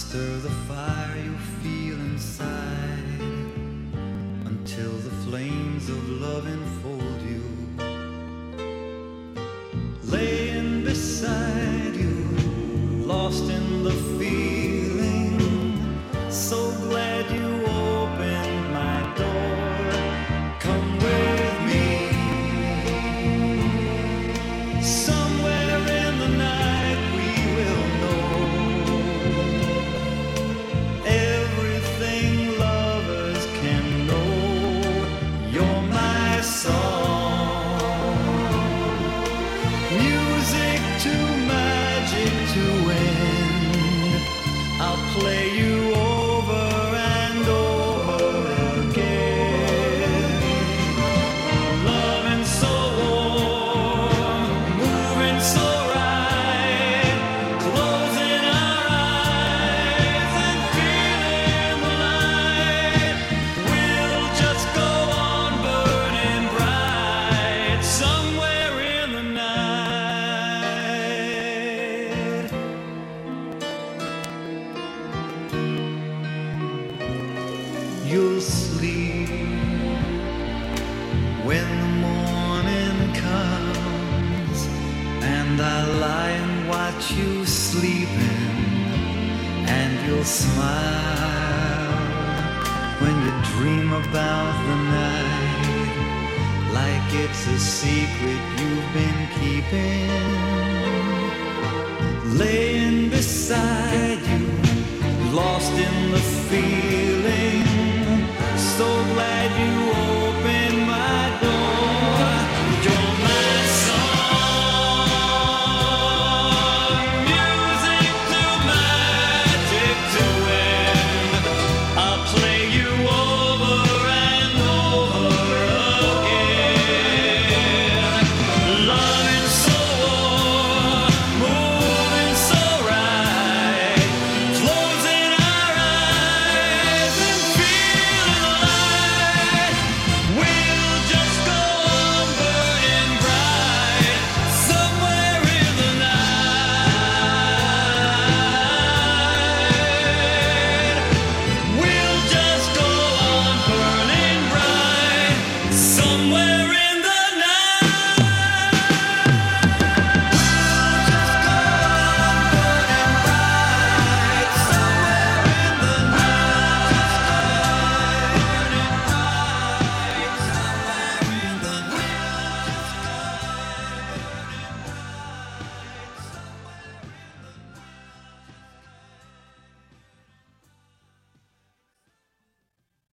Stir the fire you feel inside until the flames of love enfold you. Laying beside you, lost in the feeling, so glad you opened my door. Come with me. Somewhere in the night we will know everything lovers can know. You're my song, music to magic to end. I'll play you over and over again. Loving so warm, moving so right, closing our eyes and feeling the light. We'll just go on burning bright somewhere in the night. You'll sleep when the morning comes, and I lie and watch you sleeping, and you'll smile when you dream about the night, like it's a secret you've been keeping. Laying beside you, lost in the feeling, so glad you opened my door. You're my song, music to magic to end. I'll play you over and over again. Loving so warm, moving so right, closing our eyes and feeling alive. We'll just go on burning bright somewhere in the night. We'll just go on burning bright somewhere in